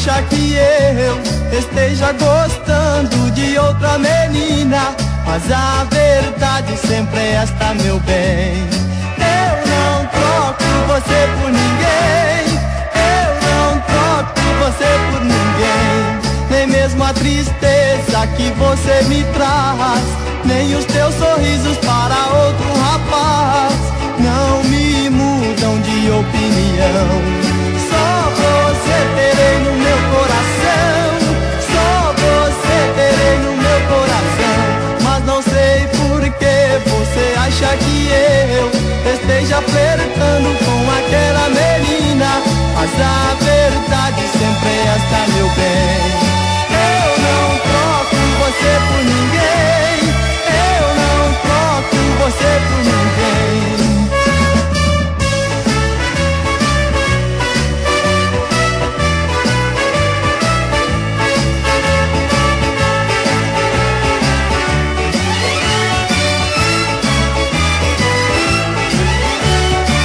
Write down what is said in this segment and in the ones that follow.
acha que eu esteja gostando de outra menina, mas a verdade sempre é esta, meu bem. Eu não troco você por ninguém, eu não troco você por ninguém. Nem mesmo a tristeza que você me traz, nem os teus sorrisos para outro rapaz não me mudam de opinião. Só você terei no meu coração, só você terei no meu coração. Mas não sei por que você acha que eu esteja flertando com aquela menina, mas a verdade sempre é esta, meu bem. Eu não troco você por ninguém, eu não troco você por ninguém.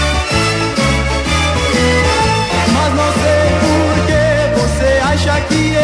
Mas não sei por que você acha que